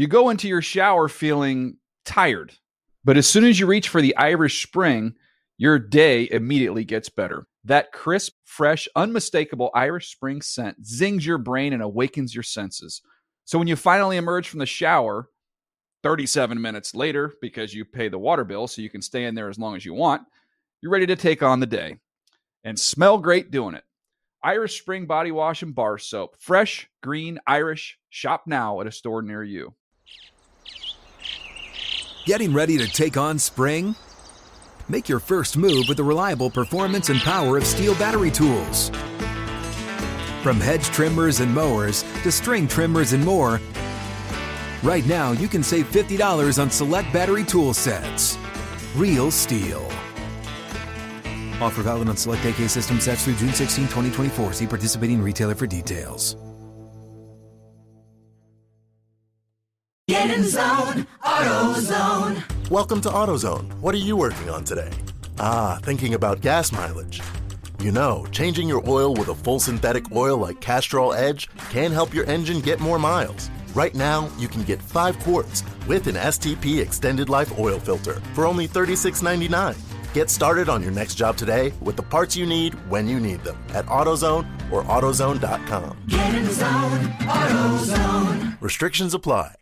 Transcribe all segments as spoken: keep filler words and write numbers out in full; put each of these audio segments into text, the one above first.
You go into your shower feeling tired, but as soon as you reach for the Irish Spring, your day immediately gets better. That crisp, fresh, unmistakable Irish Spring scent zings your brain and awakens your senses. So when you finally emerge from the shower, thirty-seven minutes later, because you pay the water bill so you can stay in there as long as you want, you're ready to take on the day and smell great doing it. Irish Spring Body Wash and Bar Soap. Fresh, green, Irish. Shop now at a store near you. Getting ready to take on spring? Make your first move with the reliable performance and power of Steel battery tools. From hedge trimmers and mowers to string trimmers and more, right now you can save fifty dollars on select battery tool sets. Real Steel. Offer valid on select A K system sets through June sixteenth, twenty twenty-four. See participating retailer for details. Get in the zone, AutoZone. Welcome to AutoZone. What are you working on today? Ah, thinking about gas mileage. You know, changing your oil with a full synthetic oil like Castrol Edge can help your engine get more miles. Right now, you can get five quarts with an S T P Extended Life Oil Filter for only thirty-six ninety-nine. Get started on your next job today with the parts you need when you need them at AutoZone or AutoZone dot com. Get in the zone, AutoZone. Restrictions apply.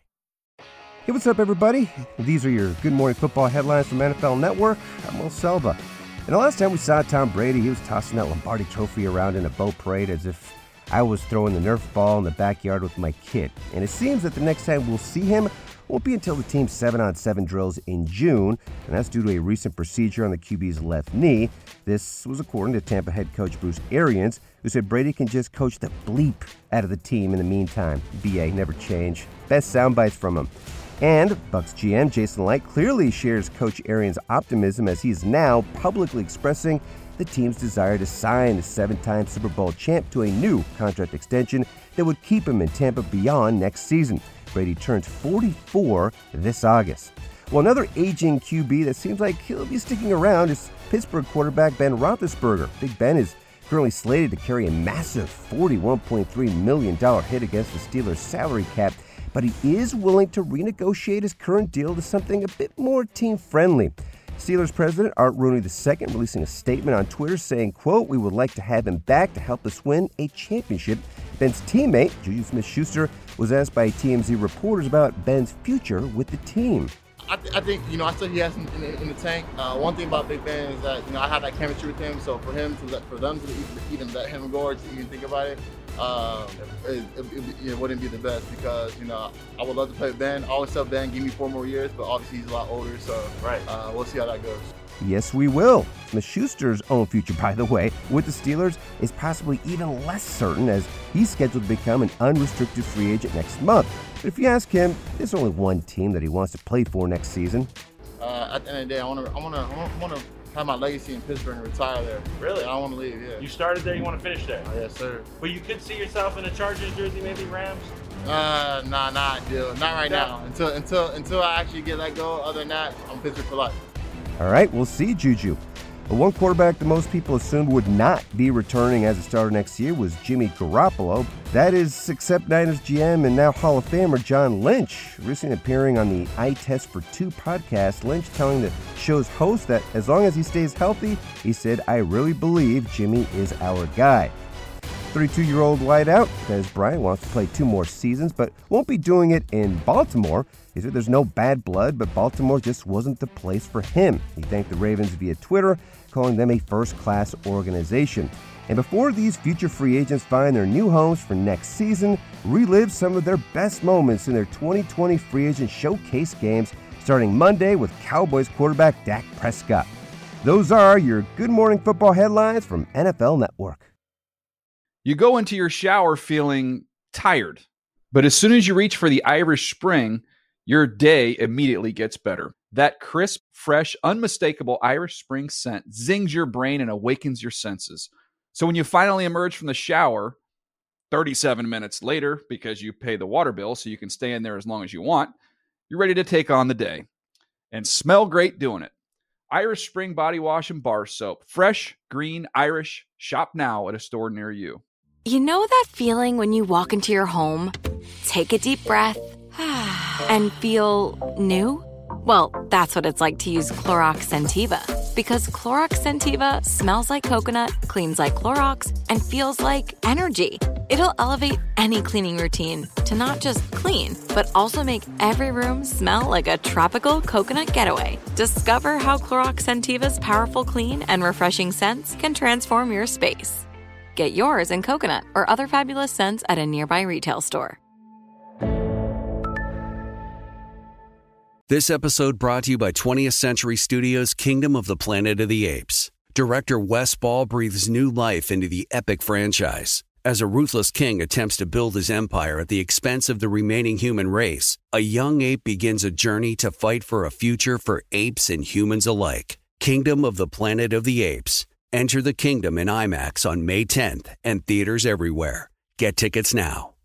Hey, what's up, everybody? These are your Good Morning Football headlines from N F L Network. I'm Will Selva. And the last time we saw Tom Brady, he was tossing that Lombardi trophy around in a boat parade as if I was throwing the Nerf ball in the backyard with my kid. And it seems that the next time we'll see him won't be until the team's seven on seven drills in June, and that's due to a recent procedure on the Q B's left knee. This was according to Tampa head coach Bruce Arians, who said Brady can just coach the bleep out of the team in the meantime. B A, never change. Best sound bites from him. And Bucs G M Jason Licht clearly shares Coach Arians' optimism as he is now publicly expressing the team's desire to sign the seven-time Super Bowl champ to a new contract extension that would keep him in Tampa beyond next season. Brady turns forty-four this August. Well, another aging Q B that seems like he'll be sticking around is Pittsburgh quarterback Ben Roethlisberger. Big Ben is currently slated to carry a massive forty-one point three million dollars hit against the Steelers' salary cap, but he is willing to renegotiate his current deal to something a bit more team-friendly. Steelers president Art Rooney the Second releasing a statement on Twitter saying, quote, "We would like to have him back to help us win a championship." Ben's teammate, Juju Smith-Schuster, was asked by T M Z reporters about Ben's future with the team. I, th- I think, you know, I still he has in, in, the, in the tank. Uh, one thing about Big Ben is that, you know, I have that chemistry with him. So for him to let, for them to even, even let him go or to even think about it, um, it, it, it, it wouldn't be the best because, you know, I would love to play with Ben. I always tell Ben, give me four more years, but obviously he's a lot older. So right. uh, we'll see how that goes. Yes, we will. Smith-Schuster's own future, by the way, with the Steelers is possibly even less certain as he's scheduled to become an unrestricted free agent next month. But if you ask him, there's only one team that he wants to play for next season. Uh, at the end of the day, I want to I want to, I want to have my legacy in Pittsburgh and retire there. Really? I want to leave, yeah. You started there, you want to finish there? Oh, yes, sir. But you could see yourself in a Chargers jersey, maybe Rams? Uh, nah, not ideal. Not right Yeah. now. Until until until I actually get let go. Other than that, I'm Pittsburgh for life. All right, we'll see, Juju. But one quarterback that most people assumed would not be returning as a starter next year was Jimmy Garoppolo. That is, except Niners G M and now Hall of Famer John Lynch. Recently appearing on the Eye Test for Two podcast, Lynch telling the show's host that as long as he stays healthy, he said, "I really believe Jimmy is our guy." thirty-two-year-old wideout Dez Bryant wants to play two more seasons, but won't be doing it in Baltimore. He said there's no bad blood, but Baltimore just wasn't the place for him. He thanked the Ravens via Twitter, calling them a first-class organization. And before these future free agents find their new homes for next season, relive some of their best moments in their twenty twenty free agent showcase games, starting Monday with Cowboys quarterback Dak Prescott. Those are your Good Morning Football headlines from N F L Network. You go into your shower feeling tired, but as soon as you reach for the Irish Spring, your day immediately gets better. That crisp, fresh, unmistakable Irish Spring scent zings your brain and awakens your senses. So when you finally emerge from the shower, thirty-seven minutes later, because you pay the water bill so you can stay in there as long as you want, you're ready to take on the day and smell great doing it. Irish Spring Body Wash and Bar Soap. Fresh, green, Irish. Shop now at a store near you. You know that feeling when you walk into your home, take a deep breath, and feel new? Well, that's what it's like to use Clorox Scentiva. Because Clorox Scentiva smells like coconut, cleans like Clorox, and feels like energy. It'll elevate any cleaning routine to not just clean, but also make every room smell like a tropical coconut getaway. Discover how Clorox Scentiva's powerful clean and refreshing scents can transform your space. Get yours in coconut or other fabulous scents at a nearby retail store. This episode brought to you by twentieth Century Studios' Kingdom of the Planet of the Apes. Director Wes Ball breathes new life into the epic franchise. As a ruthless king attempts to build his empire at the expense of the remaining human race, a young ape begins a journey to fight for a future for apes and humans alike. Kingdom of the Planet of the Apes. Enter the kingdom in IMAX on May tenth and theaters everywhere. Get tickets now.